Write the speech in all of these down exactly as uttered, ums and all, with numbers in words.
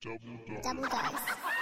Double dose.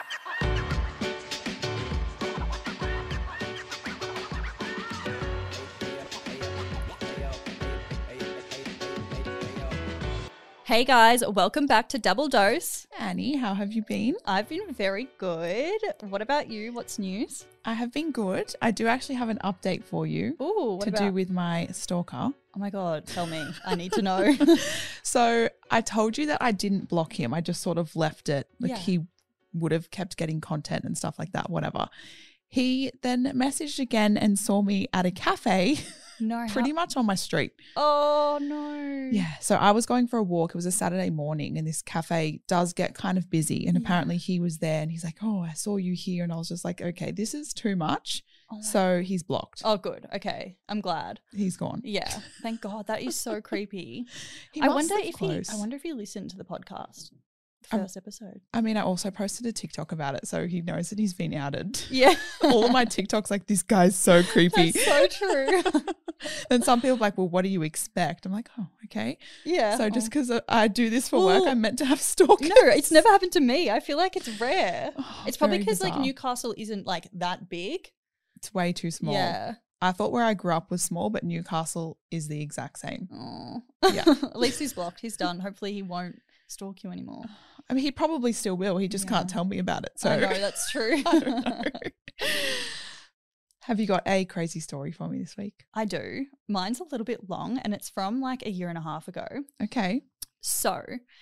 Hey guys, welcome back to Double Dose. Annie, how have you been? I've been very good. What about you? What's news? I have been good. I do actually have an update for you Ooh, what to about? do with my stalker. Oh my God, tell me. I need to know. So I told you that I didn't block him. I just sort of left it. Like Yeah. he would have kept getting content and stuff like that, whatever. He then messaged again and saw me at a cafe No. pretty how- much on my street. Oh no. Yeah. So I was going for a walk. It was a Saturday morning and this cafe does get kind of busy. And Yeah. apparently he was there and he's like, oh, I saw you here. And I was just like, okay, this is too much. Oh, my- So he's blocked. oh good. Okay. I'm glad. He's gone. Yeah. Thank God. That is so creepy. He I must wonder live if close. he I wonder if he listened to the podcast. The Um, first episode. I mean, I also posted a TikTok about it, so he knows that he's been outed. Yeah. All of my TikToks, like, this guy's so creepy. That's so true. And some people are like, well, what do you expect? I'm like, oh, okay. Yeah. So just Oh. because I do this for work, Well, I'm meant to have stalkers. No, it's never happened to me. I feel like it's rare. Oh, It's probably very because like bizarre. Newcastle isn't like that big. It's way too small. Yeah. I thought where I grew up was small, but Newcastle is the exact same. Oh. Yeah. At least he's blocked. He's done. Hopefully he won't stalk you anymore. I mean, he probably still will. He just can't Yeah. tell me about it. So I know, that's true. I don't know. Have you got a crazy story for me this week? I do. Mine's a little bit long and it's from like a year and a half ago. Okay. So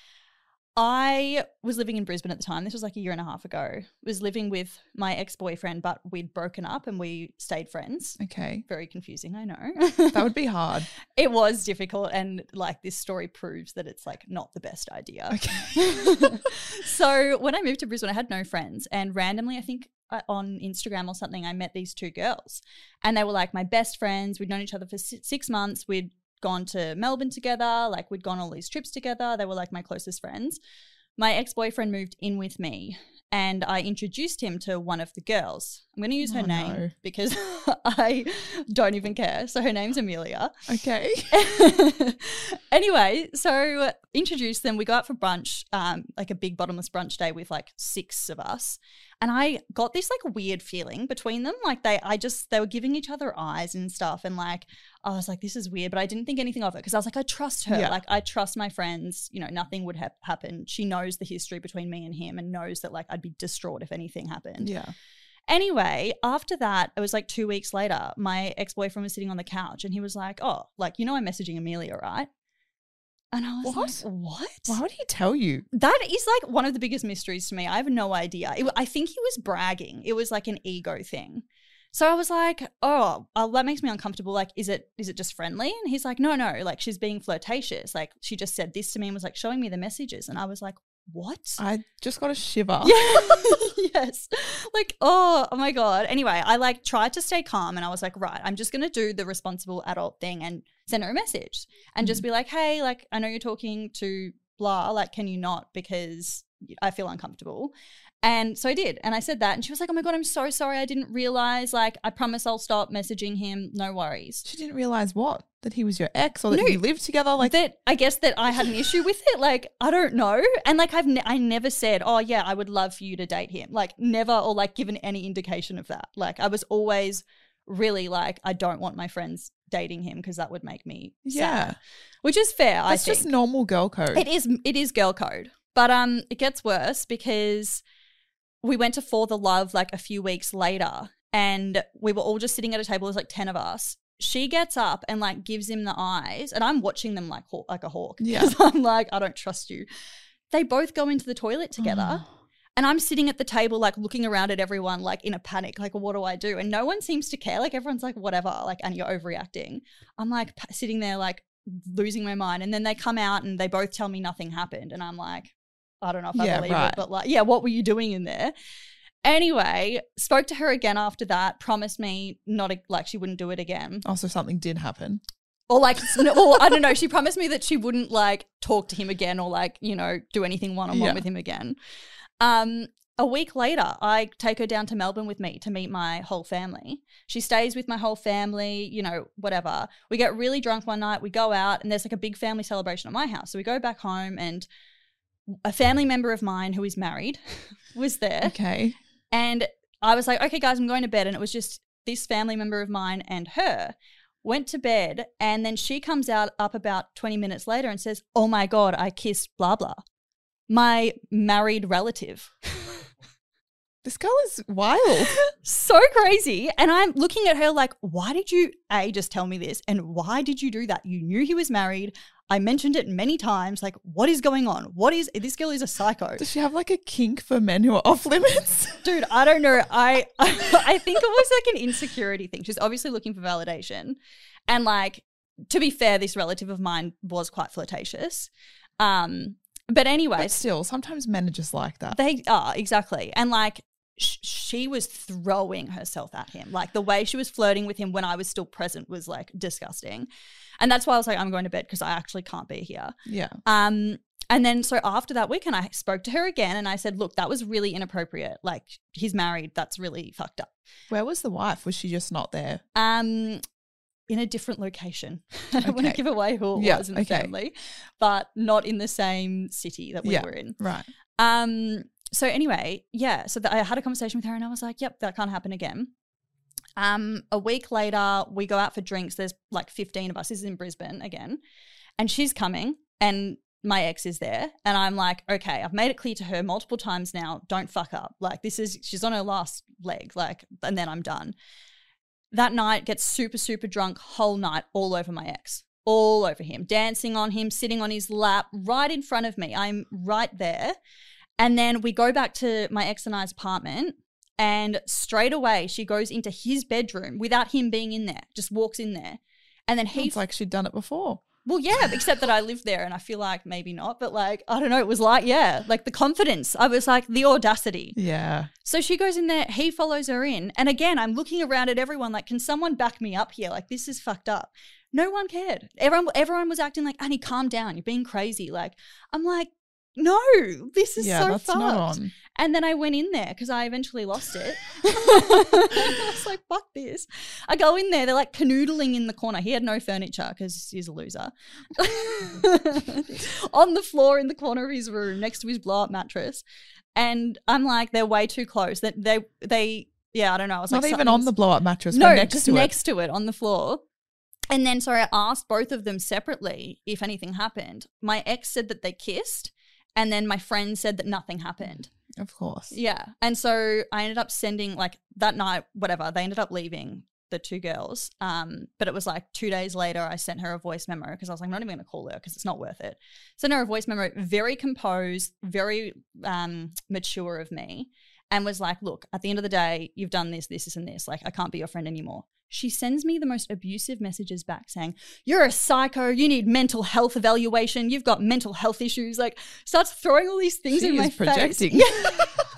I was living in Brisbane at the time. This was like a year and a half ago. Was living with my ex-boyfriend, but we'd broken up and we stayed friends. Okay. Very confusing, I know. That would be hard. It was difficult, and like this story proves that it's like not the best idea. Okay. So when I moved to Brisbane, I had no friends, and randomly, I think uh, on Instagram or something, I met these two girls, and they were like my best friends. We'd known each other for si- six months. We'd gone to Melbourne together, like we'd gone all these trips together. They were like my closest friends. My ex-boyfriend moved in with me, and I introduced him to one of the girls. I'm going to use her Oh, name no. because I don't even care. So her name's Amelia. Okay. Anyway, so introduced them. We go out for brunch, um, like a big bottomless brunch day with like six of us. And I got this like weird feeling between them. Like they, I just, they were giving each other eyes and stuff. And like, I was like, this is weird, but I didn't think anything of it because I was like, I trust her. Yeah. Like I trust my friends, you know, nothing would ha- happen. She knows the history between me and him and knows that like I'd be distraught if anything happened. Yeah. Anyway, after that, it was like two weeks later, my ex-boyfriend was sitting on the couch and he was like, oh, like, you know, I'm messaging Amelia, right? And I was What? like, what? Why would he tell you? That is like one of the biggest mysteries to me. I have no idea. It, I think he was bragging. It was like an ego thing. So I was like, oh, uh, that makes me uncomfortable. Like, is it is it just friendly? And he's like, no, no, like she's being flirtatious. Like she just said this to me and was like showing me the messages. And I was like, what? I just got a shiver. Yeah. Yes. Like, oh, oh my God. Anyway, I like tried to stay calm and I was like, right, I'm just going to do the responsible adult thing and send her a message and just be like, hey, like, I know you're talking to blah, like, can you not? Because I feel uncomfortable. And so I did. And I said that. And she was like, oh my God, I'm so sorry. I didn't realize. Like, I promise I'll stop messaging him. No worries. She didn't realize what? That he was your ex or that No. you lived together? Like, That I guess that I had an issue with it. Like, I don't know. And like, I've ne- I never said, oh yeah, I would love for you to date him. Like never, or like given any indication of that. Like I was always really like, I don't want my friends dating him because that would make me yeah. sad. Which is fair, That's I think. just normal girl code. It is it is girl code. But um it gets worse because we went to For the Love like a few weeks later and we were all just sitting at a table. There's like ten of us. She gets up and like gives him the eyes and I'm watching them like haw- like a hawk. Yeah. Because I'm like, I don't trust you. They both go into the toilet together. Oh. And I'm sitting at the table, like looking around at everyone, like in a panic, like, what do I do? And no one seems to care. Like everyone's like, whatever, like, and you're overreacting. I'm like p- sitting there, like losing my mind. And then they come out and they both tell me nothing happened. And I'm like, I don't know if I Yeah, believe right. it, but like, yeah, what were you doing in there? Anyway, spoke to her again after that, promised me not, a, like she wouldn't do it again. Also, something did happen. Or like, no, or I don't know, she promised me that she wouldn't like talk to him again or like, you know, do anything one-on-one Yeah. with him again. Um, a week later, I take her down to Melbourne with me to meet my whole family. She stays with my whole family, you know, whatever. We get really drunk one night, we go out and there's like a big family celebration at my house. So we go back home and a family member of mine who is married was there. Okay. And I was like, okay, guys, I'm going to bed. And it was just this family member of mine and her went to bed. And then she comes out up about twenty minutes later and says, oh my God, I kissed blah, blah. My married relative. This girl is wild. So crazy. And I'm looking at her like, why did you, A, just tell me this? And why did you do that? You knew he was married. I mentioned it many times. Like, what is going on? What is, this girl is a psycho. Does she have like a kink for men who are off limits? Dude, I don't know. I, I think it was like an insecurity thing. She's obviously looking for validation. And like, to be fair, this relative of mine was quite flirtatious. Um, but anyway. But still, sometimes men are just like that. They are, exactly. And like, she was throwing herself at him. Like the way she was flirting with him when I was still present was like disgusting. And that's why I was like, I'm going to bed because I actually can't be here. Yeah. Um, and then so after that weekend, I spoke to her again and I said, look, that was really inappropriate. Like he's married. That's really fucked up. Where was the wife? Was she just not there? Um, in a different location. I don't okay. want to give away who it yeah, was in the okay. family, but not in the same city that we yeah, were in. Right. Um, So anyway, yeah, so the, I had a conversation with her and I was like, yep, that can't happen again. Um, a week later, we go out for drinks. There's like fifteen of us. This is in Brisbane again. And she's coming and my ex is there. And I'm like, okay, I've made it clear to her multiple times now, don't fuck up. Like this is, she's on her last leg, like, and then I'm done. That night, gets super, super drunk whole night all over my ex. All over him, dancing on him, sitting on his lap, right in front of me. I'm right there. And then we go back to my ex and I's apartment and straight away she goes into his bedroom without him being in there, just walks in there. And then he... It's like she'd done it before. Well, yeah, except that I lived there and I feel like maybe not, but like, I don't know, it was like, yeah, like the confidence. I was like, the audacity. Yeah. So she goes in there, he follows her in. And again, I'm looking around at everyone like, can someone back me up here? Like, this is fucked up. No one cared. Everyone, everyone was acting like, Annie, calm down. You're being crazy. Like, I'm like, no, this is yeah, so that's fucked. Not on. And then I went in there because I eventually lost it. I was like, fuck this. I go in there, they're like canoodling in the corner. He had no furniture because he's a loser. On the floor in the corner of his room next to his blow-up mattress. And I'm like, they're way too close. That they, they, yeah, I don't know. I was Not like, even on the blow-up mattress, no, but next just to next it. to it on the floor. And then, so I asked both of them separately if anything happened. My ex said that they kissed. And then my friend said that nothing happened. Of course. Yeah. And so I ended up sending like that night, whatever, they ended up leaving, the two girls. Um, but it was like two days later, I sent her a voice memo because I was like, I'm not even going to call her because it's not worth it. Sent her a voice memo, very composed, very um, mature of me, and was like, look, at the end of the day, you've done this, this, this, and this. Like, I can't be your friend anymore. She sends me the most abusive messages back saying, you're a psycho, you need mental health evaluation, you've got mental health issues. Like, starts throwing all these things she in my is projecting. face. Yeah.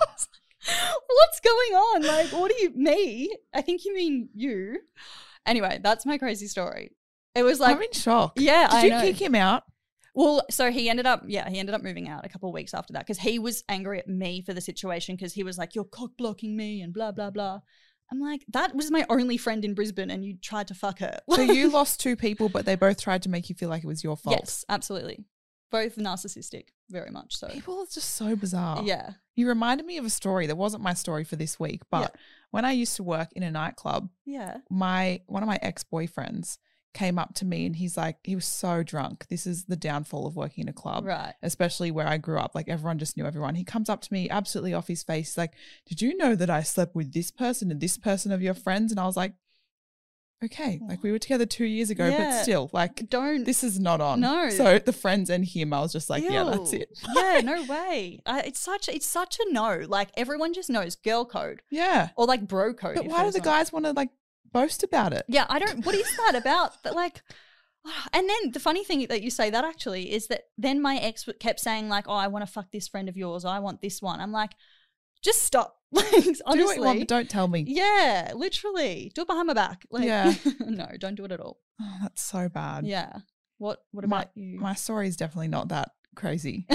What's going on? Like, what do you, me? I think you mean you. Anyway, that's my crazy story. It was like, I'm in shock. Yeah, Did I you know. kick him out? Well, so he ended up, yeah, he ended up moving out a couple of weeks after that because he was angry at me for the situation because he was like, you're cock blocking me and blah, blah, blah. I'm like, that was my only friend in Brisbane and you tried to fuck her. So you lost two people, but they both tried to make you feel like it was your fault. Yes, absolutely. Both narcissistic, very much so. People are just so bizarre. Yeah. You reminded me of a story that wasn't my story for this week, but Yeah. when I used to work in a nightclub, Yeah. my one of my ex-boyfriends came up to me and he's like, he was so drunk. This is the downfall of working in a club, Right. especially where I grew up. Like everyone just knew everyone. He comes up to me absolutely off his face. He's like, did you know that I slept with this person and this person of your friends? And I was like, okay, like we were together two years ago, Yeah. but still, like, Don't. this is not on. No. So the friends and him, I was just like, yeah, that's Ew. it. Yeah, no way. Uh, it's such it's such a no. Like everyone just knows girl code Yeah. or like bro code. But if why do there's the not. guys want to like boast about it? Yeah, I don't. What is that about? That like, and then the funny thing that you say that actually is that then my ex kept saying like, oh, I want to fuck this friend of yours. Or I want this one. I'm like, just stop. Like honestly, Do what you want, but don't tell me. yeah, literally, do it behind my back. Like, Yeah. no, don't do it at all. Oh, that's so bad. Yeah. What? What My- about you? My story is definitely not that crazy.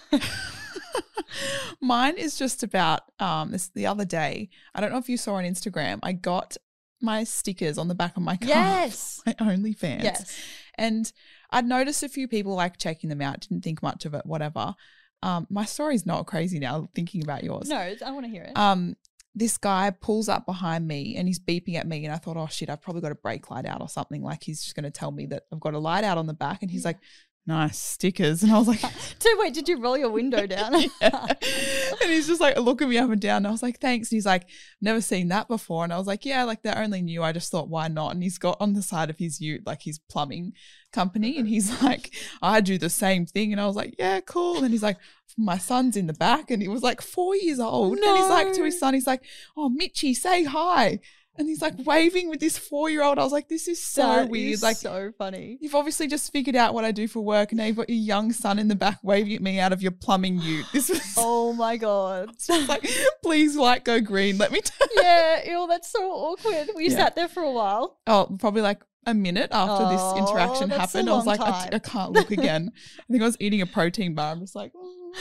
Mine is just about um this the other day. I don't know if you saw on Instagram. I got my stickers on the back of my car. Yes. My OnlyFans. Yes. And I'd noticed a few people like checking them out, didn't think much of it, whatever. Um, my story's not crazy now thinking about yours. No, I want to hear it. Um, this guy pulls up behind me and he's beeping at me and I thought, oh shit, I've probably got a brake light out or something. Like he's just going to tell me that I've got a light out on the back, and he's like, nice stickers. And I was like, so wait, did you roll your window down? yeah. And he's just like looking me up and down. And I was like, thanks. And he's like, never seen that before. And I was like, yeah, like they're only new. I just thought, why not? And he's got on the side of his ute, like his plumbing company. And he's like, I do the same thing. And I was like, yeah, cool. And he's like, my son's in the back. And he was like four years old. No. And he's like to his son, he's like, oh, Mitchie, say hi. And he's like waving with this four-year-old. I was like, this is so That weird. is Like, so funny. you've obviously just figured out what I do for work, and now you've got your young son in the back waving at me out of your plumbing ute. This was Oh my God. like, please, light go green. Let me tell you. Yeah, ew, that's so awkward. We Yeah. sat there for a while. Oh, probably like a minute after Oh, this interaction that's a happened. I was long like, I, time. I can't look again. I think I was eating a protein bar. I'm just like,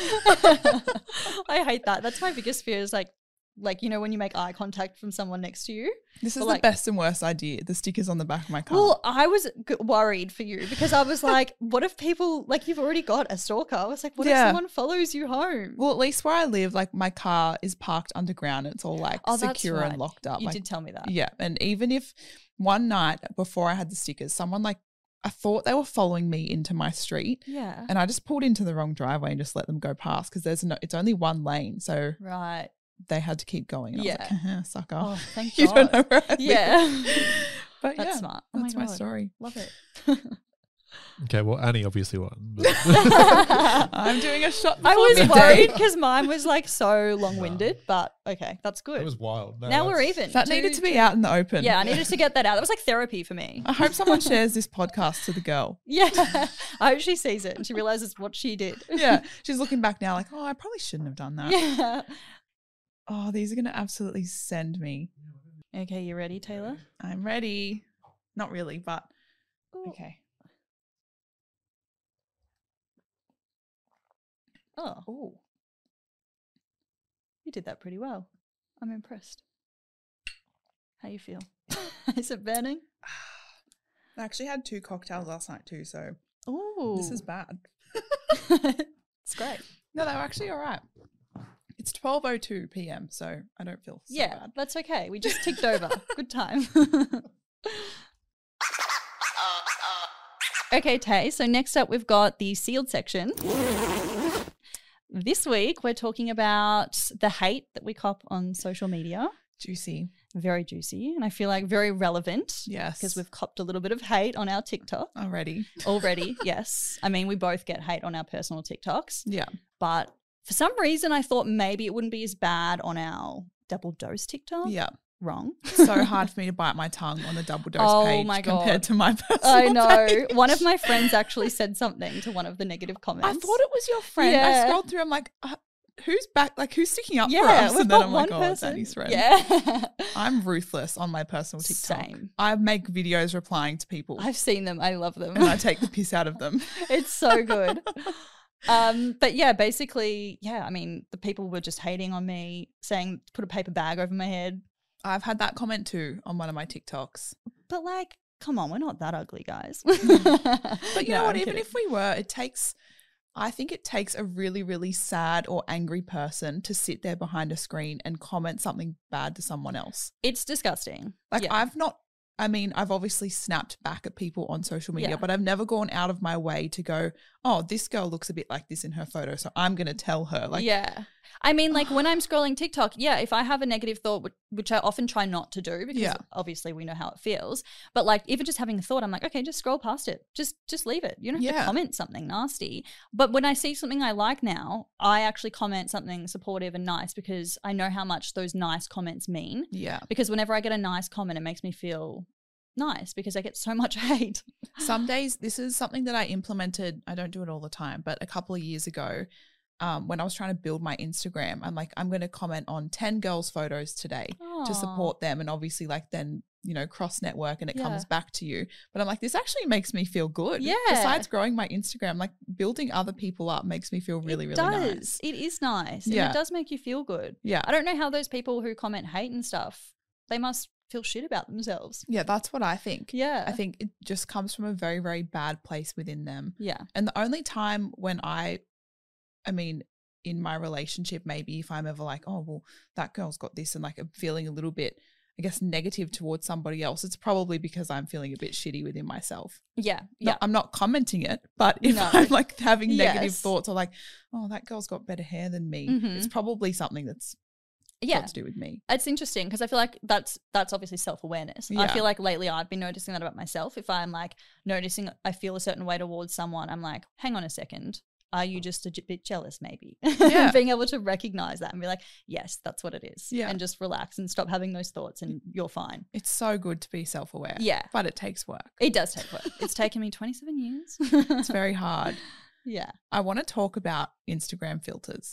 I hate that. That's my biggest fear is like, like, you know, when you make eye contact from someone next to you. this is But the like- best and worst idea. The stickers on the back of my car. Well, I was g- worried for you because I was like, what if people, like you've already got a stalker. I was like, what Yeah. if someone follows you home? Well, at least where I live, like my car is parked underground. It's all like Oh, that's secure right. and locked up. You like, did tell me that. Yeah. And even if one night before I had the stickers, someone like, I thought they were following me into my street, Yeah. and I just pulled into the wrong driveway and just let them go past because there's no, it's only one lane. So Right. they had to keep going. And I was Yeah. like, "Haha, sucker. Oh, thank You God. don't know where I live." Yeah. But That's yeah, smart. Oh my that's my, God. story. Love it. Okay, well, Annie obviously won. But I'm doing a shot I before was midday. worried because mine was like so long-winded, but okay, that's good. it was wild. No, now we're that's- even. That Two- needed to be out in the open. Yeah, I needed to get that out. That was like therapy for me. I hope someone shares this podcast to the girl. Yeah. I hope she sees it and she realizes what she did. Yeah. She's looking back now like, oh, I probably shouldn't have done that. Yeah. Oh, these are going to absolutely send me. Okay, you ready, Taylor? I'm ready. Not really, but Ooh. okay. Oh, Oh, you did that pretty well. I'm impressed. How you feel? Is it burning? I actually had two cocktails last night too, so Oh, this is bad. it's great. No, they were actually all right. It's twelve oh two p.m., so I don't feel so Yeah, bad. that's okay. We just ticked over. Good time. Okay, Tay. So next up, we've got the sealed section. This week, we're talking about the hate that we cop on social media. Juicy. Very juicy, and I feel like very relevant. Yes. Because we've copped a little bit of hate on our TikTok Already. already. Yes. I mean, we both get hate on our personal TikToks, Yeah. but for some reason, I thought maybe it wouldn't be as bad on our double dose TikTok. Yeah. Wrong. So hard for me to bite my tongue on the double dose Oh page my God. compared to my personal I know. page. One of my friends actually said something to one of the negative comments. I thought it was your friend. Yeah. I scrolled through. I'm like, uh, who's back? Like, who's sticking up yeah, for us? we've And then got I'm one like, oh, it's person. Annie's friend. Yeah. I'm ruthless on my personal TikTok. Same. I make videos replying to people I've seen them. I love them. and I take the piss out of them. It's so good. Um, but yeah, basically, yeah, I mean, the people were just hating on me, saying put a paper bag over my head. I've had that comment too on one of my TikToks. But like, come on, we're not that ugly, guys. But you know what? Even Kidding. if we were, it takes, I think it takes a really, really sad or angry person to sit there behind a screen and comment something bad to someone else. It's disgusting. Like, Yeah. I've not, I mean, I've obviously snapped back at people on social media, Yeah. but I've never gone out of my way to go, oh, this girl looks a bit like this in her photo, so I'm going to tell her. Like, yeah. I mean, like when I'm scrolling TikTok, yeah, if I have a negative thought, which, which I often try not to do because Yeah. obviously we know how it feels, but like even just having a thought, I'm like, okay, just scroll past it. Just just leave it. You don't have Yeah. to comment something nasty. But when I see something I like now, I actually comment something supportive and nice because I know how much those nice comments mean. yeah. Because whenever I get a nice comment, it makes me feel nice because I get so much hate. Some days, this is something that I implemented. I don't do it all the time, but a couple of years ago, um, when I was trying to build my Instagram, I'm like, I'm going to comment on ten girls' photos today Aw. to support them. And obviously, like, then, you know, cross network and it Yeah. comes back to you. But I'm like, this actually makes me feel good. Yeah. Besides growing my Instagram, like, building other people up makes me feel really, it really does. nice. It is nice. And Yeah. it does make you feel good. Yeah. I don't know how those people who comment hate and stuff, they must feel shit about themselves. Yeah, that's what I think. Yeah. I think it just comes from a very, very bad place within them. Yeah. And the only time when I, I mean, in my relationship, maybe if I'm ever like, oh, well, that girl's got this, and like I'm feeling a little bit, I guess, negative towards somebody else, it's probably because I'm feeling a bit shitty within myself. Yeah. No, Yeah. I'm not commenting it, but if No. I'm like having negative Yes. thoughts or like, oh, that girl's got better hair than me, Mhm. it's probably something that's Yeah. got to do with me. It's interesting because I feel like that's that's obviously self-awareness. I Yeah. feel like lately I've been noticing that about myself. If I'm like noticing I feel a certain way towards someone, I'm like, hang on a second. Are you just a j- bit jealous maybe? Yeah. Being able to recognize that and be like, yes, that's what it is. Yeah. And just relax and stop having those thoughts and you're fine. It's so good to be self-aware. Yeah. But it takes work. It does take work. It's taken me twenty-seven years. It's very hard. Yeah. I want to talk about Instagram filters.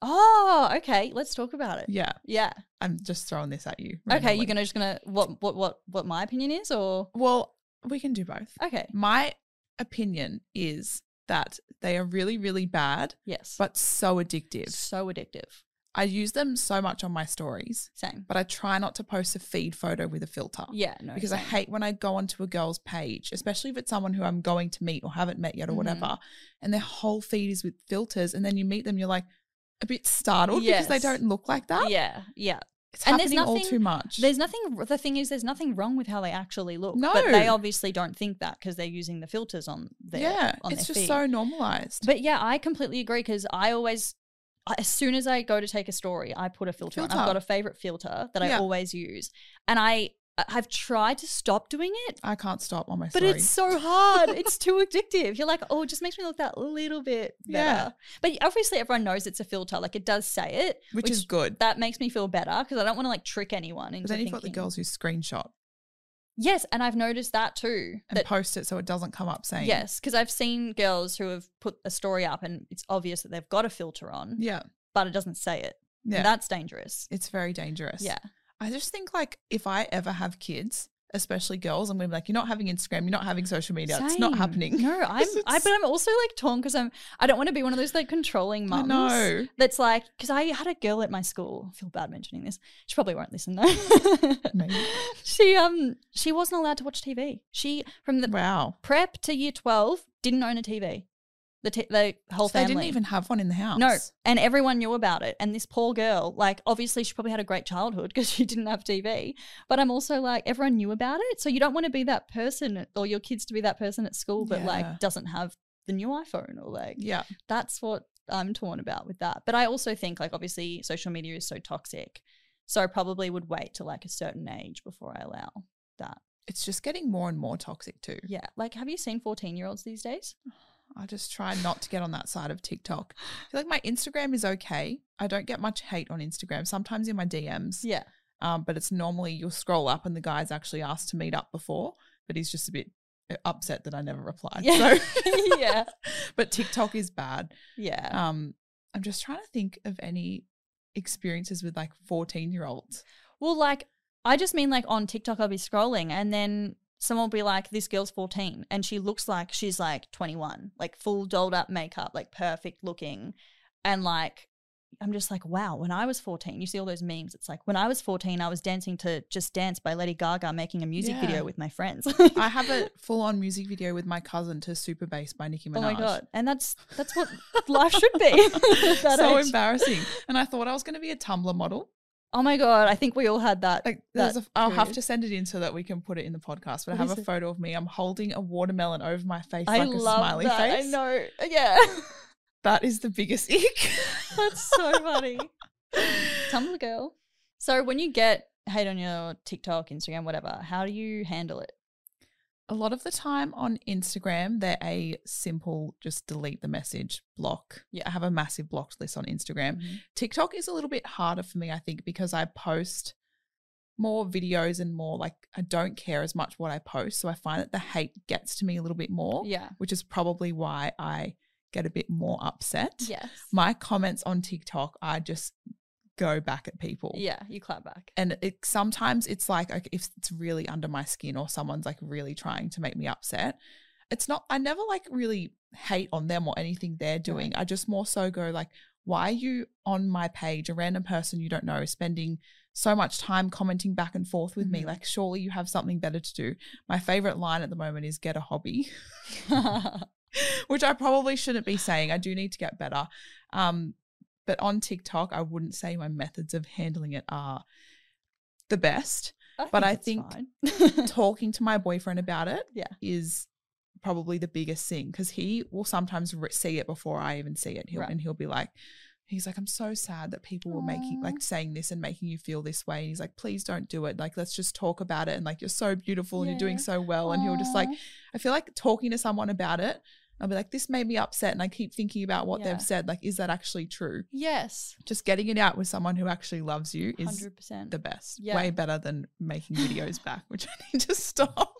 Oh, okay. Let's talk about it. Yeah. Yeah. I'm just throwing this at you. Okay. randomly. You're gonna just gonna what what what what my opinion is, or Well, we can do both. okay. My opinion is that they are really, really bad, Yes. but so addictive. so addictive. I use them so much on my stories, Same. but I try not to post a feed photo with a filter. Yeah. No. Because I same. hate when I go onto a girl's page, especially if it's someone who I'm going to meet or haven't met yet or Mhm. whatever, and their whole feed is with filters, and then you meet them, you're like a bit startled because they Yes. don't look like that. Yeah. Yeah. It's And there's happening all nothing- too much. There's nothing. The thing is, there's nothing wrong with how they actually look. No. But they obviously don't think that because they're using the filters on their yeah, on it's their just feed. so normalized. But yeah, I completely agree because I always, I- as soon as I go to take a story, I put a filter, on. Filter. I've got a favorite filter that I Yeah. always use, and I I've tried to stop doing it, I can't stop on my but story. it's so hard. It's too addictive. You're like, oh, it just makes me look that little bit better. Yeah. But obviously, everyone knows it's a filter. Like it does say it, which, is good. that makes me feel better because I don't want to like trick anyone into But then you've thinking. got the girls who screenshot Yes, and I've noticed that too. and That post it so it doesn't come up saying yes, because I've seen girls who have put a story up and it's obvious that they've got a filter on, Yeah. but it doesn't say it. Yeah. And that's dangerous. It's very dangerous. Yeah. I just think like if I ever have kids, especially girls, I'm gonna be like, you're not having Instagram, you're not having social media. It's not Same. happening. No, I'm. I, It's- but I'm also like torn because I'm. I don't want to be one of those like controlling I mums. know. That's like because I had a girl at my school. I feel bad mentioning this. She probably won't listen though. Maybe. She um she wasn't allowed to watch T V. She from the Wow. prep to year twelve didn't own a T V. The t- the whole So they family didn't even have one in the house. No, and everyone knew about it. And this poor girl, like, obviously she probably had a great childhood because she didn't have T V. But I'm also like, everyone knew about it. So you don't want to be that person or your kids to be that person at school, but Yeah. like doesn't have the new iPhone or like, Yeah. that's what I'm torn about with that. But I also think, like, obviously social media is so toxic. So I probably would wait to like a certain age before I allow that. It's just getting more and more toxic too. Yeah. Like, have you seen fourteen year olds these days? I just try not to get on that side of TikTok. I feel like my Instagram is okay. I don't get much hate on Instagram. Sometimes in my D Ms. Yeah. Um, but it's normally you'll scroll up and the guy's actually asked to meet up before, but he's just a bit upset that I never replied. Yeah. So Yeah. But TikTok is bad. Yeah. Um, I'm just trying to think of any experiences with like fourteen year olds. Well, like, I just mean like on TikTok, I'll be scrolling and then someone will be like, this girl's fourteen and she looks like she's like twenty-one, like full dolled up makeup, like perfect looking. And like, I'm just like, wow, when I was fourteen, you see all those memes. It's like, when I was fourteen, I was dancing to Just Dance by Lady Gaga, making a music Yeah. video with my friends. I have a full on music video with my cousin to Super Bass by Nicki Minaj. Oh my God. And that's that's what life should be. That So age. embarrassing. And I thought I was going to be a Tumblr model. Oh my God. I think we all had that. Like, that there's a, I'll have period. to send it in so that we can put it in the podcast. But What I have is a it? photo of me. I'm holding a watermelon over my face I like a love smiley that. face. I know. Yeah. That is the biggest ick. That's so funny. Tumblr girl. So when you get hate on your TikTok, Instagram, whatever, how do you handle it? A lot of the time on Instagram, they're a simple just delete the message, block. Yeah. I have a massive blocked list on Instagram. TikTok is a little bit harder for me, I think, because I post more videos and more like I don't care as much what I post. So I find that the hate gets to me a little bit more, Yeah. which is probably why I get a bit more upset. Yes. My comments on TikTok, I just go back at people. Yeah, you clap back. And it sometimes it's like okay, if it's really under my skin or someone's like really trying to make me upset, it's not, I never like really hate on them or anything they're doing. I just more so go like, why are you on my page, a random person you don't know, spending so much time commenting back and forth with me? Mhm. Like, surely you have something better to do. My favorite line at the moment is get a hobby, which I probably shouldn't be saying. I do need to get better. Um, but on TikTok, I wouldn't say my methods of handling it are the best. I But I it's think fine. talking to my boyfriend about it Yeah. is probably the biggest thing, because he will sometimes re- see it before I even see it. He'll, Right. And he'll be like, he's like, I'm so sad that people were making, Aw. like saying this and making you feel this way. And he's like, please don't do it. Like, let's just talk about it. And like, you're so beautiful and you're doing Yeah. so well. And he'll just like, Aw. I feel like talking to someone about it, I'll be like, this made me upset. And I keep thinking about what Yeah. they've said. Like, is that actually true? Yes. Just getting it out with someone who actually loves you one is hundred percent. the best. Yeah. Way better than making videos back, which I need to stop.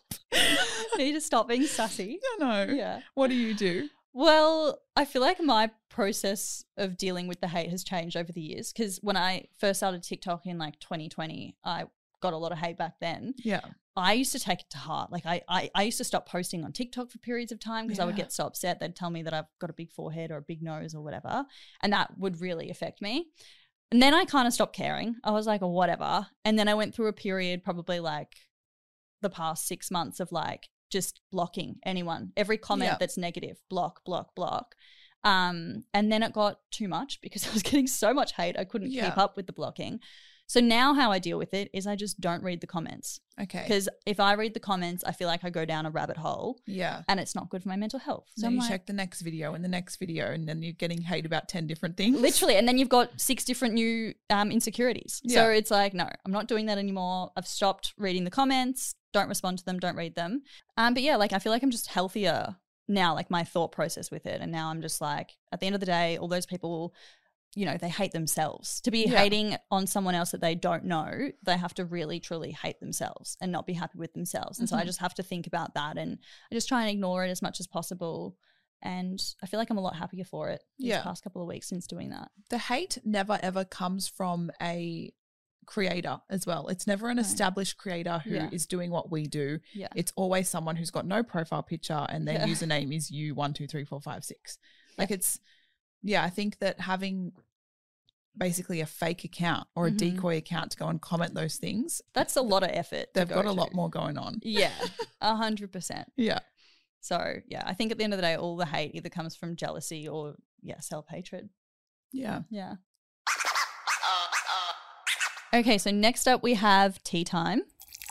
Need to stop being sassy. I know. Yeah. What do you do? Well, I feel like my process of dealing with the hate has changed over the years, because when I first started TikTok in like twenty twenty, I got a lot of hate back then. Yeah. I used to take it to heart. Like I, I, I used to stop posting on TikTok for periods of time because I would Yeah. get so upset. They'd tell me that I've got a big forehead or a big nose or whatever, and that would really affect me. And then I kind of stopped caring. I was like, oh, whatever. And then I went through a period, probably like the past six months of like just blocking anyone. Every comment Yeah. that's negative, block, block, block. Um, and then it got too much because I was getting so much hate. I couldn't Yeah. keep up with the blocking. So now how I deal with it is I just don't read the comments, Okay. because if I read the comments, I feel like I go down a rabbit hole Yeah. and it's not good for my mental health. So So I'm you like, check the next video and the next video, and then you're getting hate about ten different things. literally, and then you've got six different new um, insecurities. So Yeah. it's like, no, I'm not doing that anymore. I've stopped reading the comments. Don't respond to them. Don't read them. Um, but yeah, like I feel like I'm just healthier now, like my thought process with it. And now I'm just like, at the end of the day, all those people, you know, they hate themselves. To be Yeah. hating on someone else that they don't know, they have to really, truly hate themselves and not be happy with themselves. And so I Mhm. just have to think about that, and I just try and ignore it as much as possible. And I feel like I'm a lot happier for it these Yeah. past couple of weeks since doing that. The hate never ever comes from a creator as well. It's never an No. established creator who is Yeah. doing what we do. Yeah. It's always someone who's got no profile picture and their Yeah. username is you one two three four five six. Like Yeah. it's yeah. I think that having basically a fake account or a Mhm. decoy account to go and comment those things, That's a lot of effort. to they've go got a to. lot more going on. Yeah, a hundred percent. Yeah. So yeah, I think at the end of the day, all the hate either comes from jealousy or yeah, self hatred. Yeah. Yeah. Okay, so next up we have tea time.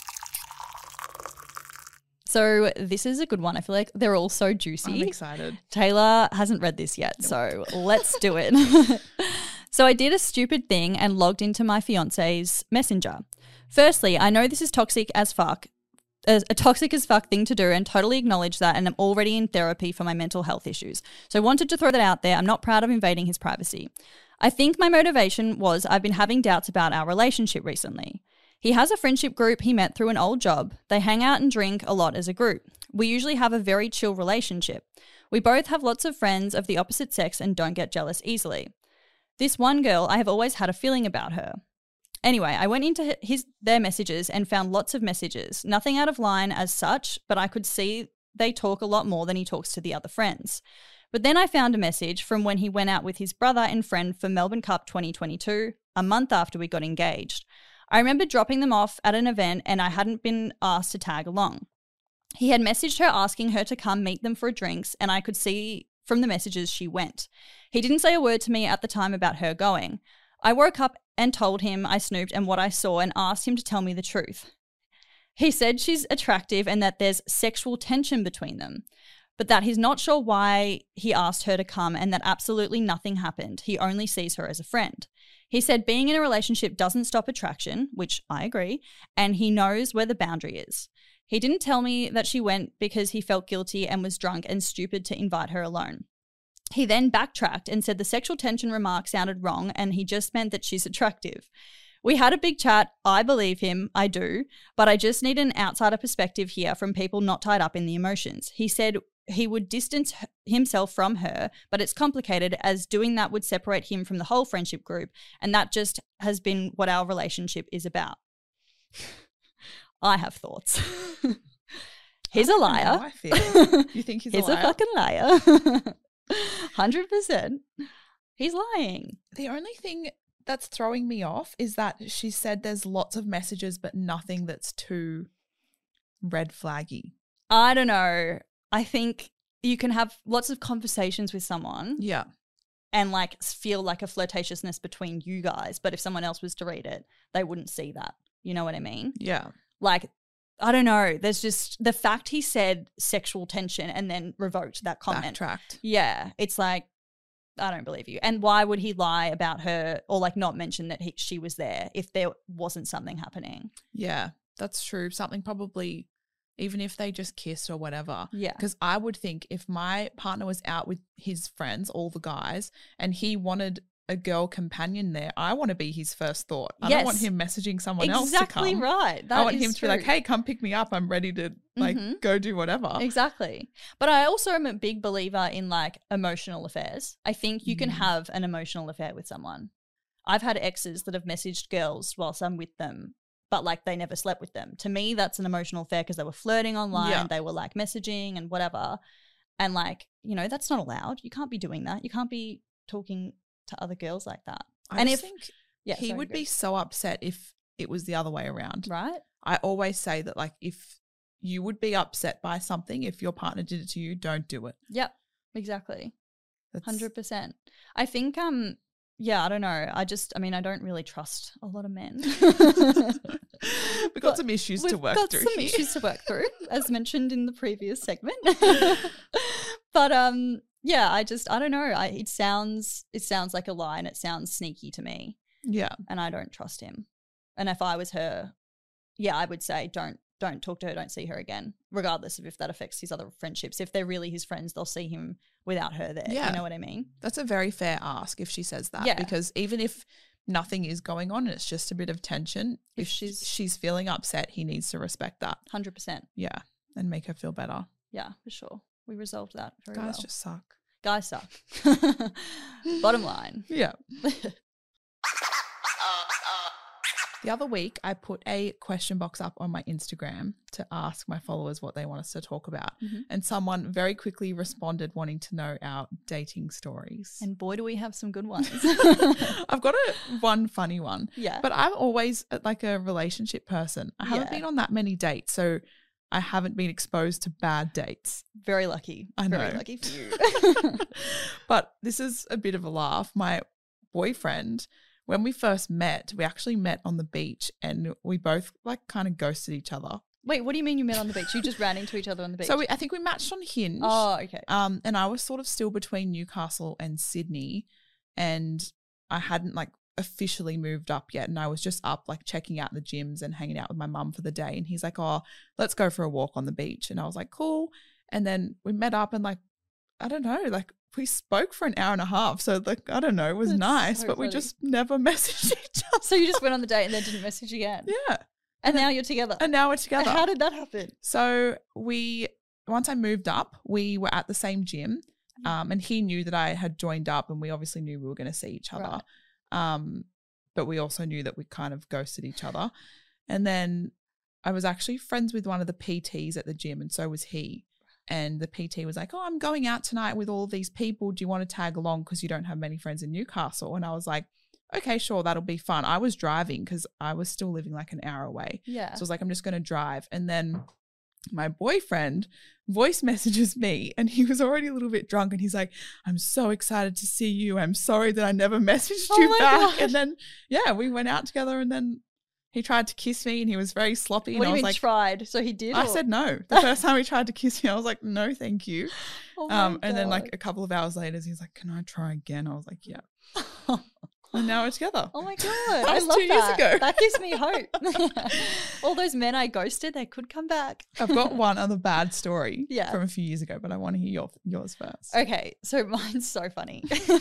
So this is a good one. I feel like they're all so I'm juicy. excited. Taylor hasn't read this yet, so let's do it. So I did a stupid thing and logged into my fiance's messenger. Firstly, I know this is toxic as fuck, as a toxic as fuck thing to do, and totally acknowledge that, and I'm already in therapy for my mental health issues. So I wanted to throw that out there. I'm not proud of invading his privacy. I think my motivation was I've been having doubts about our relationship recently. He has a friendship group he met through an old job. They hang out and drink a lot as a group. We usually have a very chill relationship. We both have lots of friends of the opposite sex and don't get jealous easily. This one girl, I have always had a feeling about her. Anyway, I went into his their messages and found lots of messages. Nothing out of line as such, but I could see they talk a lot more than he talks to the other friends. But then I found a message from when he went out with his brother and friend for Melbourne Cup twenty twenty-two, a month after we got engaged. I remember dropping them off at an event and I hadn't been asked to tag along. He had messaged her asking her to come meet them for drinks, and I could see from the messages she went. He didn't say a word to me at the time about her going. I woke up and told him I snooped and what I saw and asked him to tell me the truth. He said she's attractive and that there's sexual tension between them, but that he's not sure why he asked her to come and that absolutely nothing happened. He only sees her as a friend. He said being in a relationship doesn't stop attraction, which I agree, and he knows where the boundary is. He didn't tell me that she went because he felt guilty and was drunk and stupid to invite her alone. He then backtracked and said the sexual tension remark sounded wrong and he just meant that she's attractive. We had a big chat. I believe him. I do. But I just need an outsider perspective here from people not tied up in the emotions. He said he would distance h- himself from her, but it's complicated as doing that would separate him from the whole friendship group. And that just has been what our relationship is about. I have thoughts. He's a I liar. don't know how I feel. You think he's, He's a a liar? fucking liar. one hundred percent. He's lying. The only thing that's throwing me off is that she said there's lots of messages, but nothing that's too red flaggy. I don't know. I think you can have lots of conversations with someone Yeah. and like feel like a flirtatiousness between you guys. But if someone else was to read it, they wouldn't see that. You know what I mean? Yeah. Like, I don't know. There's just the fact he said sexual tension and then revoked that comment. Backtracked. Yeah. It's like, I don't believe you. And why would he lie about her or like not mention that he, she was there if there wasn't something happening? Yeah, that's true. Something probably, even if they just kissed or whatever. Yeah. Because I would think if my partner was out with his friends, all the guys, and he wanted a girl companion there, I want to be his first thought. I Yes. don't want him messaging someone else to Exactly come. right. That I want is him to be like, true. hey, come pick me up. I'm ready to like Mhm. go do whatever. Exactly. But I also am a big believer in like emotional affairs. I think you can Mm. have an emotional affair with someone. I've had exes that have messaged girls whilst I'm with them, but like they never slept with them. To me, that's an emotional affair because they were flirting online, Yeah. they were like messaging and whatever. And like, you know, that's not allowed. You can't be doing that. You can't be talking to other girls like that. I And just if- think Yeah, he sorry, would go. be so upset if it was the other way around. right. I always say that like if you would be upset by something, if your partner did it to you, don't do it. Yep. Exactly. That's, Hundred percent. I think um yeah, I don't know. I just I mean I don't really trust a lot of men. We've got But some issues We've to work got through some here. issues to work through, as mentioned in the previous segment. But um yeah, I just I don't know. I it sounds it sounds like a lie and it sounds sneaky to me. Yeah. And I don't trust him. And if I was her, yeah, I would say don't don't talk to her, don't see her again, regardless of if that affects his other friendships. If they're really his friends, they'll see him without her there. Yeah. You know what I mean? That's a very fair ask if she says that. Yeah. Because even if nothing is going on and it's just a bit of tension, If if she's she's- she's feeling upset, he needs to respect that. Hundred percent. Yeah. And make her feel better. Yeah, for sure. We resolved that very Guys well. just suck. Guys suck. Bottom line. Yeah. The other week, I put a question box up on my Instagram to ask my followers what they want us to talk about. Mhm. And someone very quickly responded wanting to know our dating stories. And boy, do we have some good ones. I've got a one funny one, Yeah. but I'm always uh, like a relationship person. I haven't Yeah. been on that many dates, so I haven't been exposed to bad dates. Very lucky. I Very know. lucky for you. But this is a bit of a laugh. My boyfriend, when we first met, we actually met on the beach and we both like kind of ghosted each other. Wait, what do you mean you met on the beach? You just ran into each other on the beach? So we, I think we matched on Hinge. oh, okay. Um, and I was sort of still between Newcastle and Sydney, and I hadn't like officially moved up yet. And I was just up like checking out the gyms and hanging out with my mum for the day. And he's like, oh, let's go for a walk on the beach. And I was like, cool. And then we met up and like, I don't know, like we spoke for an hour and a half. So like, I don't know, it was That's nice, so but we funny. just never messaged each other. So you just went on the date and then didn't message again? Yeah. And now you're together? And now we're together. How did that happen? So we, once I moved up, we were at the same gym, um, and he knew that I had joined up, and we obviously knew we were going to see each other. Right. Um, but we also knew that we kind of ghosted each other. And then I was actually friends with one of the P Ts at the gym, and so was he. And the P T was like, oh, I'm going out tonight with all these people. Do you want to tag along because you don't have many friends in Newcastle? And I was like, okay, sure, that'll be fun. I was driving because I was still living like an hour away. Yeah. So I was like, I'm just going to drive. And then my boyfriend voice messages me, and he was already a little bit drunk, and he's like, I'm so excited to see you. I'm sorry that I never messaged Oh you my back. gosh. And then, yeah, we went out together, and then he tried to kiss me, and he was very sloppy. What and do I you was mean like, tried? So he did? I or- said no. The first time he tried to kiss me, I was like, no, thank you. Oh my Um, and then like God. a couple of hours later, he's like, can I try again? I was like, yeah. And now we're together. Oh my God. That I was love two years that. ago. That gives me hope. All those men I ghosted, they could come back. I've got one other bad story Yeah. from a few years ago, but I want to hear your, yours first. Okay, so mine's so funny.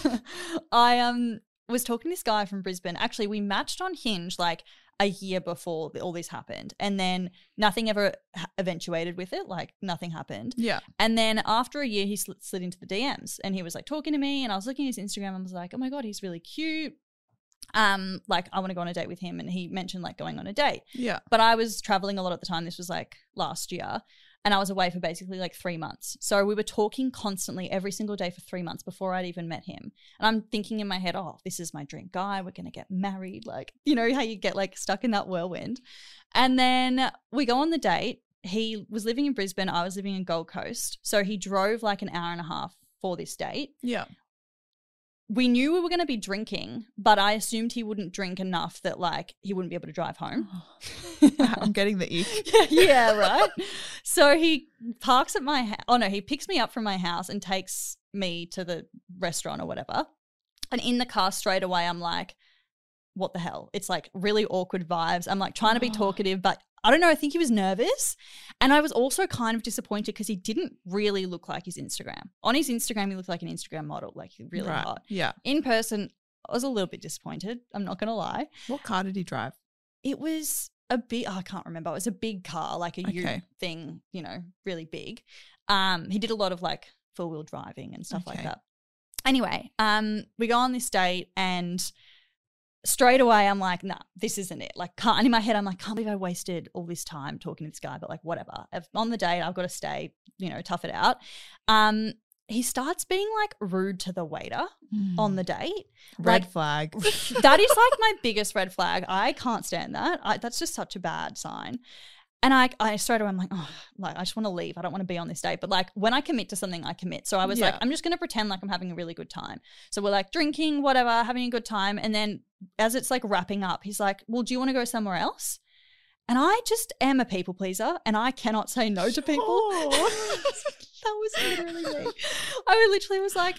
I um was talking to this guy from Brisbane. Actually, we matched on Hinge like a year before all this happened, and then nothing ever ha- eventuated with it. Like nothing happened. Yeah. And then after a year, he slid, slid into the D Ms, and he was like talking to me, and I was looking at his Instagram and was like, oh my God, he's really cute. Um, like I want to go on a date with him, and he mentioned like going on a date. Yeah. But I was traveling a lot at the time. This was like last year. And I was away for basically like three months. So we were talking constantly every single day for three months before I'd even met him. And I'm thinking in my head, oh, this is my dream guy. We're going to get married. Like, you know how you get like stuck in that whirlwind. And then we go on the date. He was living in Brisbane. I was living in Gold Coast. So he drove like an hour and a half for this date. Yeah. we knew we were going to be drinking, but I assumed he wouldn't drink enough that like he wouldn't be able to drive home. I'm getting the ick. yeah, yeah, right. So he parks at my house. Oh no, he picks me up from my house and takes me to the restaurant or whatever. And in the car straight away, I'm like, what the hell? It's like really awkward vibes. I'm like trying to be talkative, but I don't know. I think he was nervous. And I was also kind of disappointed because he didn't really look like his Instagram. On his Instagram, he looked like an Instagram model, like really Right. hot. Yeah. In person, I was a little bit disappointed. I'm not going to lie. What car did he drive? It was a big, oh, I can't remember. It was a big car, like a U Okay. thing, you know, really big. Um, he did a lot of like four wheel driving and stuff like Okay. that. Anyway, um, we go on this date and straight away I'm like, nah, this isn't it. Like, can't, and in my head I'm like, can't believe I wasted all this time talking to this guy, but like whatever. If on the date, I've got to stay, you know, tough it out. Um, he starts being like rude to the waiter on the date. Red Like, flag. that is like my biggest red flag. I can't stand that. I, that's just such a bad sign. And I, I straight away I'm like, oh, like I just want to leave. I don't want to be on this date. But like when I commit to something, I commit. So I was like, Yeah. I'm just going to pretend like I'm having a really good time. So we're like drinking, whatever, having a good time. And then as it's like wrapping up, he's like, well, do you want to go somewhere else? And I just am a people pleaser and I cannot say no to people. Sure. That was literally me. I literally was like,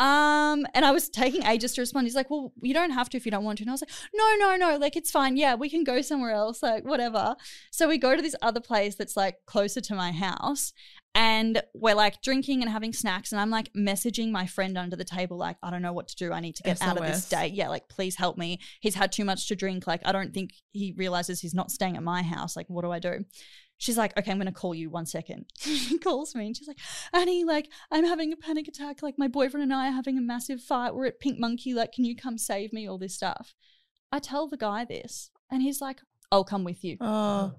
um, and I was taking ages to respond. He's like, well, you don't have to if you don't want to. And I was like, no, no, no, like it's fine. Yeah, we can go somewhere else, like whatever. So we go to this other place that's like closer to my house and we're like drinking and having snacks. And I'm like messaging my friend under the table, like, I don't know what to do. I need to get out of this S O S. date. Yeah, like please help me. He's had too much to drink. Like, I don't think he realizes he's not staying at my house. Like, what do I do? She's like, okay, I'm going to call you one second. She calls me and she's like, Annie, like, I'm having a panic attack. Like, my boyfriend and I are having a massive fight. We're at Pink Monkey. Like, can you come save me? All this stuff. I tell the guy this and he's like, I'll come with you. Oh,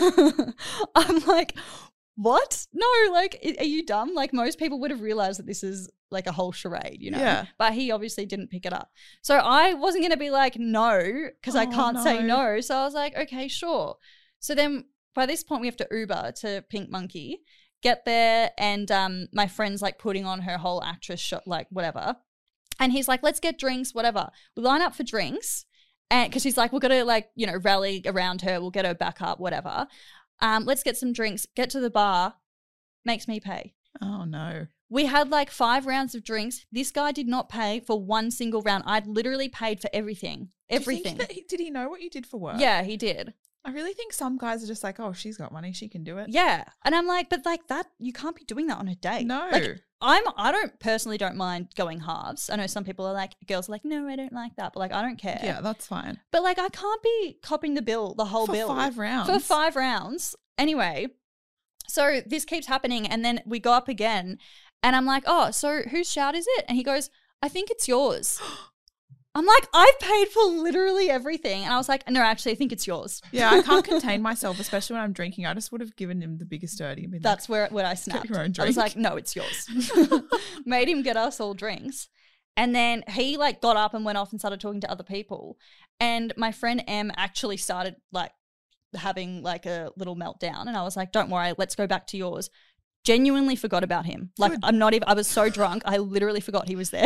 I'm like, what? No, like, i- are you dumb? Like, most people would have realized that this is like a whole charade, you know? Yeah. But he obviously didn't pick it up. So I wasn't going to be like, no, because I Oh, can't say no. no. So I was like, okay, sure. So then by this point, we have to Uber to Pink Monkey, get there, and um, my friend's like putting on her whole actress shot, like whatever. And he's like, let's get drinks, whatever. We line up for drinks. And because he's like, we're going to like, you know, rally around her. We'll get her back up, whatever. Um, let's get some drinks, get to the bar, makes me pay. oh no. We had like five rounds of drinks. This guy did not pay for one single round. I'd literally paid for everything. Do you think Everything. that he- did he know what you did for work? Yeah, he did. I really think some guys are just like, oh, she's got money, she can do it. Yeah. And I'm like, but like that, you can't be doing that on a date. No. Like, I'm, I don't personally don't mind going halves. I know some people are like, girls are like, no, I don't like that. But like, I don't care. Yeah, that's fine. But like, I can't be copping the bill, the whole For bill. five rounds. For five rounds. Anyway, so this keeps happening. And then we go up again and I'm like, oh, so whose shout is it? And he goes, I think it's yours. I'm like, I've paid for literally everything. And I was like, no, actually, I think it's yours. Yeah, I can't contain myself, especially when I'm drinking. I just would have given him the biggest dirty. and been like, That's where, where I snapped. your own I was drink. like, no, it's yours. Made him get us all drinks. And then he like got up and went off and started talking to other people. And my friend Em actually started like having like a little meltdown. And I was like, don't worry, let's go back to yours. Genuinely forgot about him. Like Good. I'm not even, I was so drunk. I literally forgot he was there.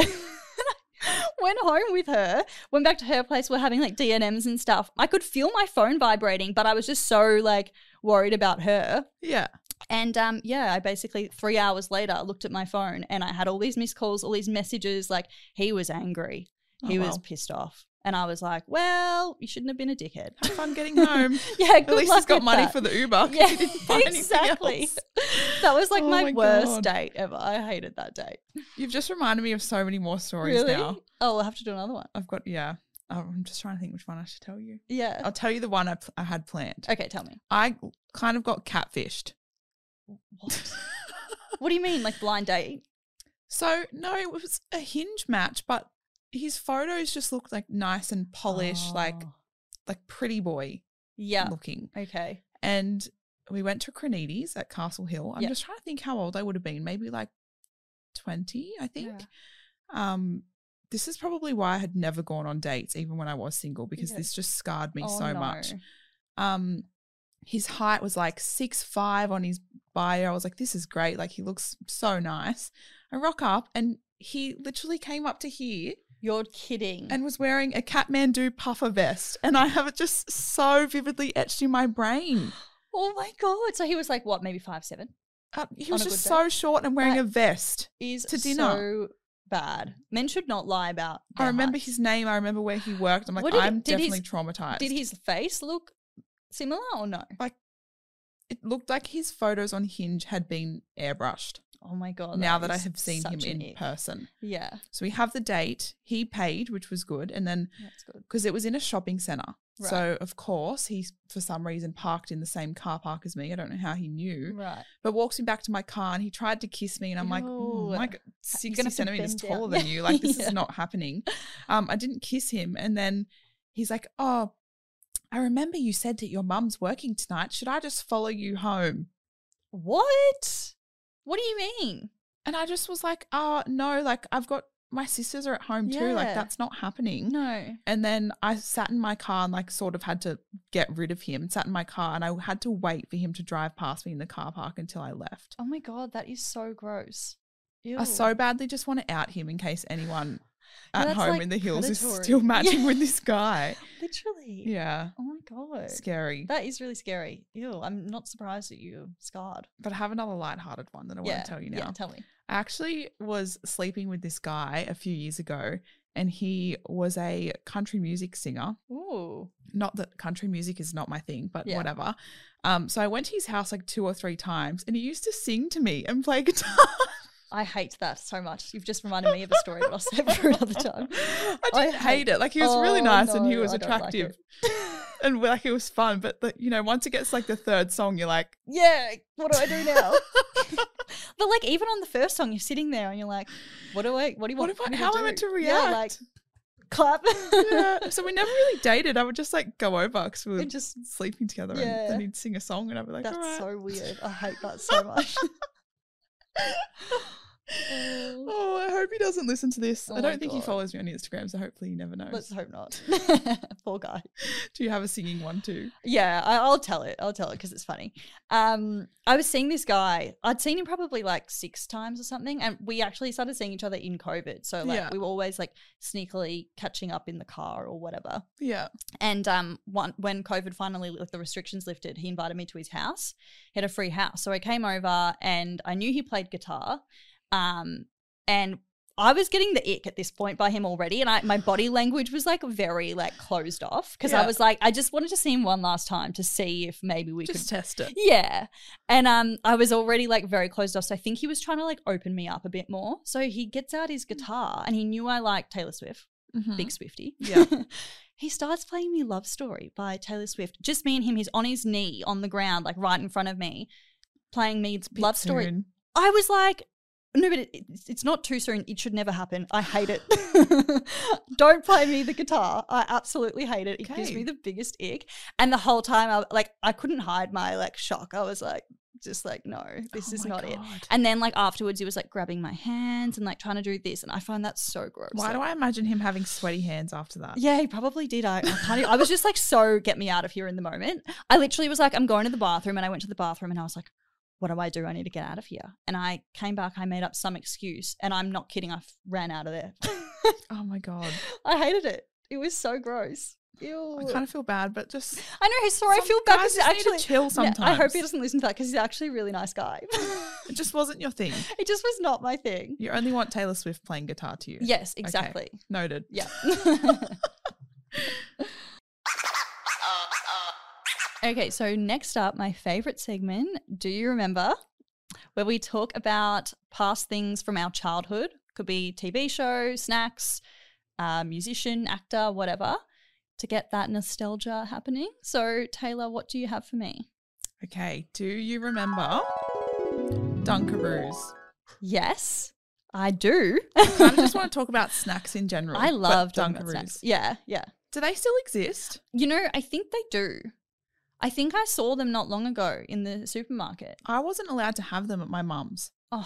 Went home with her, went back to her place. We're having like D and M's and stuff. I could feel my phone vibrating, but I was just so like worried about her. yeah. And um, yeah, I basically three hours later looked at my phone and I had all these missed calls, all these messages. Like he was angry, he Oh, was well. pissed off, and I was like, "Well, you shouldn't have been a dickhead." Have fun getting home. Yeah, good At least luck he's got with money that. for the Uber. 'cause Yeah, he didn't buy anything exactly. else. That was like Oh my, my worst God. date ever. I hated that date. You've just reminded me of so many more stories Really? now. Oh, we'll have to do another one. I've got, yeah. Oh, I'm just trying to think which one I should tell you. Yeah. I'll tell you the one I, pl- I had planned. Okay, tell me. I kind of got catfished. What? What do you mean, like blind date? So, no, it was a Hinge match, but his photos just looked like nice and polished, like Oh. like pretty boy Yeah. looking. Okay. And we went to Cranides at Castle Hill. I'm Yeah. just trying to think how old I would have been. Maybe like twenty, I think. Um, this is probably why I had never gone on dates, even when I was single, because Yeah. this just scarred me Oh, so no. much. Um, his height was like six five on his bio. I was like, this is great. Like he looks so nice. I rock up and he literally came up to here You're kidding. and was wearing a Kathmandu puffer vest. And I have it just so vividly etched in my brain. oh my God. So he was like, what, maybe five seven? Uh, he On was a just good so short and wearing That a vest. Is To dinner. so bad. Men should not lie about I their remember heights. his name. I remember where he worked. I'm like, What did he- I'm did his- definitely traumatized. Did his face look similar or no? It looked like his photos on Hinge had been airbrushed. Oh my God. now that I is have seen him such an in ick. person. Yeah. So we have the date. He paid, which was good. And then, That's good. because it was in a shopping centre. Right. So, of course, he, for some reason, parked in the same car park as me. I don't know how he knew. Right. But walks me back to my car and he tried to kiss me. And I'm like, oh, Ew. I'm like You're sixty gonna have to centimetres bend down. taller than you. Like, this Yeah. is not happening. Um, I didn't kiss him. And then he's like, oh, I remember you said that your mum's working tonight. Should I just follow you home? What? What do you mean? And I just was like, oh, no, like I've got my sisters are at home too. Like Yeah. that's not happening. No. And then I sat in my car and like sort of had to get rid of him, sat in my car and I had to wait for him to drive past me in the car park until I left. Oh my God, that is so gross. Ew. I so badly just want to out him in case anyone Yeah, at that's, home like, in the hills is predatory. still matching Yeah. with this guy. Literally. Yeah. Oh my God. Scary. That is really scary. Ew. I'm not surprised that you're scarred. But I have another lighthearted one that I yeah. want to tell you now. Yeah, tell me. I actually was sleeping with this guy a few years ago and he was a country music singer. Ooh. Not that country music is not my thing, but Yeah. whatever. Um, so I went to his house like two or three times and he used to sing to me and play guitar. I hate that so much. You've just reminded me of a story that I'll save for another time. I I didn't hate- hate it. Like he was really Oh, nice and he no, was I don't like attractive it. and like it was fun. But the, you know, once it gets like the third song, you're like, Yeah, what do I do now? But like even on the first song, you're sitting there and you're like, what do I what do you what want? if I, me how to am I meant do? to Yeah, react? like clap. yeah. So we never really dated. I would just like go over because we were It just sleeping together and Yeah. then he'd sing a song and I'd be like, that's all right. so weird. I hate that so much. Oh, Oh, I hope he doesn't listen to this. Oh I my don't think he God. follows me on Instagram, so hopefully he never knows. let's hope not. Poor guy. Do you have a singing one too? Yeah, I, I'll tell it. I'll tell it because it's funny. Um, I was seeing this guy. I'd seen him probably like six times or something, and we actually started seeing each other in COVID. So like Yeah. we were always like sneakily catching up in the car or whatever. Yeah. And um, one, when COVID finally, like the restrictions lifted, he invited me to his house. He had a free house, so I came over, and I knew he played guitar. Um, and I was getting the ick at this point by him already, and I, my body language was like very like closed off because I Yeah. was like, I just wanted to see him one last time to see if maybe we Just could. test it. Yeah, and um, I was already like very closed off, so I think he was trying to like open me up a bit more. So he gets out his guitar, and he knew I liked Taylor Swift, Mhm. big Swiftie. Yeah. He starts playing me Love Story by Taylor Swift. Just me and him. He's on his knee on the ground, like right in front of me, playing me Bit Love Story. soon. I was like, no, but it, it's, it's not too soon. It should never happen. I hate it. Don't play me the guitar. I absolutely hate it. It gives Okay. me the biggest ick. And the whole time, I like, I couldn't hide my like shock. I was like, just like, no, this Oh is my not it. God. And then like afterwards, he was like grabbing my hands and like trying to do this, and I find that so gross. Why do I imagine him having sweaty hands after that? Yeah, he probably did. I, I can't. even- I was just like, so get me out of here in the moment. I literally was like, I'm going to the bathroom, and I went to the bathroom, and I was like, what do I do? I need to get out of here. And I came back. I made up some excuse, and I'm not kidding. I f- ran out of there. Oh my God. I hated it. It was so gross. Ew. I kind of feel bad, but just I know. He's sorry. I some feel bad guys because just need to actually chill Yeah, sometimes. I hope he doesn't listen to that because he's actually a really nice guy. It just wasn't your thing. It just was not my thing. You only want Taylor Swift playing guitar to you. Yes, exactly. Noted. Yeah. Okay, so next up, my favorite segment, Do You Remember? Where we talk about past things from our childhood. Could be T V show, snacks, uh, musician, actor, whatever, to get that nostalgia happening. So, Taylor, what do you have for me? Okay. Do you remember Dunkaroos? Yes, I do. I kind of just want to talk about snacks in general. I but love talking about Dunkaroos. snacks. Yeah, yeah. Do they still exist? You know, I think they do. I think I saw them not long ago in the supermarket. I wasn't allowed to have them at my mum's. Oh,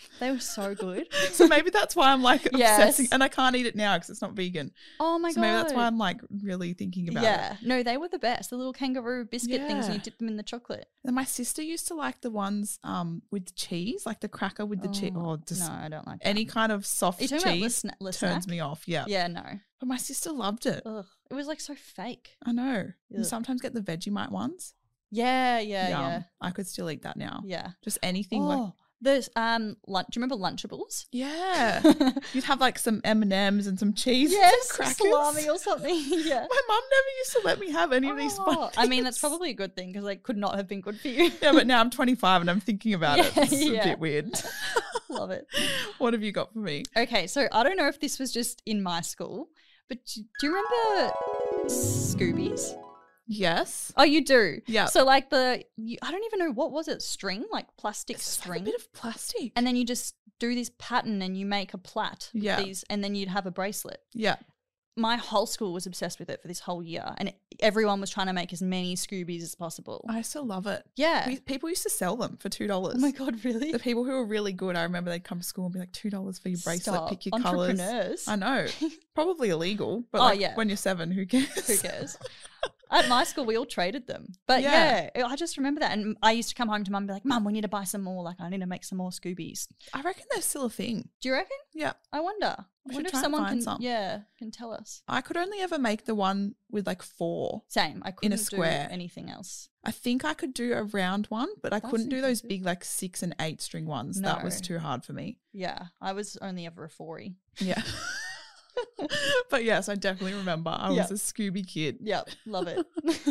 They were so good. So maybe that's why I'm like Yes. obsessing, and I can't eat it now because it's not vegan. Oh my so god. maybe that's why I'm like really thinking about it. Yeah. No, they were the best. The little kangaroo biscuit things and Yeah. you dip them in the chocolate. And my sister used to like the ones um with the cheese, like the cracker with the cheese. Oh, just No, I don't like that. any kind of soft Are you talking about cheese list, sna- list turns snack? me off. Yeah. Yeah, no. But my sister loved it. Ugh. It was like so fake. I know. You Ugh. sometimes get the Vegemite ones. Yeah, yeah, Yum. yeah. I could still eat that now. Yeah. Just anything like Oh, there's um lunch. Do you remember Lunchables? yeah. You'd have like some M and M's and some cheese, Yes, and some crackers. salami or something. Yeah. My mum never used to let me have any of these fun Oh, I mean, that's things. probably a good thing because they could not have been good for you. Yeah, but now I'm twenty-five and I'm thinking about it. Yeah, It's a yeah. bit weird. Love it. What have you got for me? Okay, so I don't know if this was just in my school, but do do you remember Scoobies? Yes. Oh, you do? Yeah. So like the, you, I don't even know, what was it? String? Like plastic It's just like string? a bit of plastic. And then you just do this pattern and you make a plait. with Yeah. These, and then you'd have a bracelet. yeah. My whole school was obsessed with it for this whole year, and it, everyone was trying to make as many Scoobies as possible. I still love it. Yeah. We, people used to sell them for two dollars. Oh my god, really? The people who were really good, I remember they'd come to school and be like, two dollars for your bracelet, Stop. pick your colours. Entrepreneurs. I know. Probably illegal, but Oh, like, yeah. when you're seven, who cares? Who cares? At my school, we all traded them. But Yeah. yeah. I just remember that. And I used to come home to mum and be like, Mum, we need to buy some more. Like, I need to make some more Scoobies. I reckon they're still a thing. Do you reckon? Yeah. I wonder. We I should wonder if try and someone find can, some. yeah, can tell us. I could only ever make the one with like four. Same. I couldn't square. do anything else. I think I could do a round one, but I That's couldn't do those impressive. big like six and eight string ones. That was No. too hard for me. Yeah. I was only ever a four-y. Yeah. But yes, I definitely remember I Yeah. was a Scooby kid. Yep. Love it.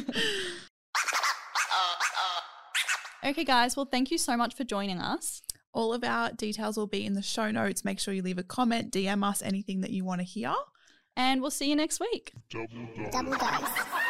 Okay, guys. Well, thank you so much for joining us. All of our details will be in the show notes. Make sure you leave a comment, D M us anything that you want to hear. And we'll see you next week. Double dice.